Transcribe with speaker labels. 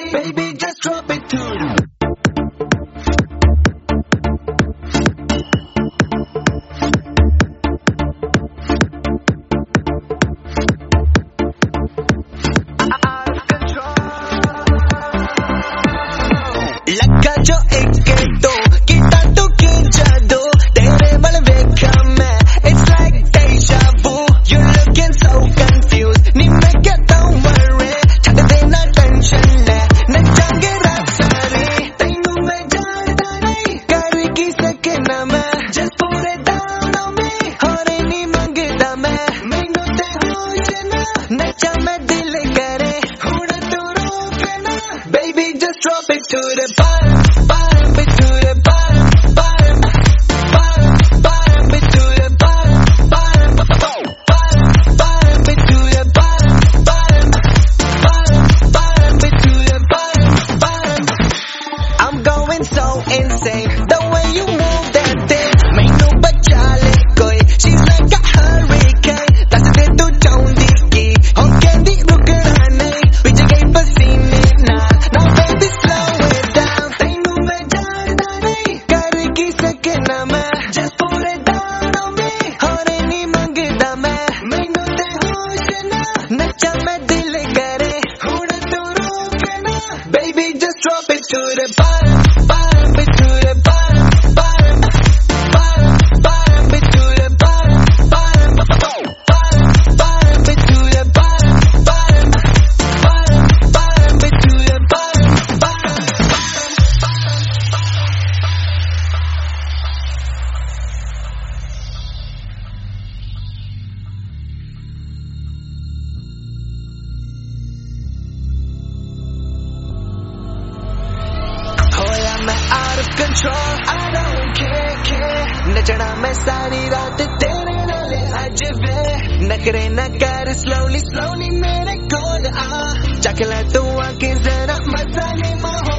Speaker 1: Baby, just drop it to the लगा जो एक दो गिटा तू की जादू तेरे वाल देखा मैं it's like deja vu you're looking so confused नी मैं क्या don't worry छड़ देना tension ले नचांगे रात सारी तेनू मैं जानता नहीं करेगी सकना मैं just put it down on me और नी मंगदा मैं मैनू ते होश ना नचा मैं दिल करे हुण तू रोकना baby just drop it to the bottom, bottom, it to the bottom, bottom, bottom, bottom, it to the bottom, bottom, bottom, bottom, it to the bottom, bottom, bottom, bottom, it to the bottom, bottom. I'm going so insane, the way you move that thing, mainu bacha le koi. She's like a hurricane, that's the tu chaundi ki. Ho kendi rukna nahi, piche gayi pasine na. Now baby slow it down, tenu main janda nahi, karegi sakna main. Just put it down on me, aur nahi mangda main. Mainu te hosh na, nacha main dil kare, hun tu rokna. Baby just drop it to the bottom, bottom, it to the bottom, bottom, bottom, bottom, it to the bottom, bottom, bottom, bottom, it to the bottom, bottom, bottom, bottom, it to the bottom, bottom. होया मैं out of control, I don't care. नचना मैं सारी रात तेरे नाल अज वे नखरे न कर slowly मेरे कोल आ चख ले तू आके जरा मजा ले माहौल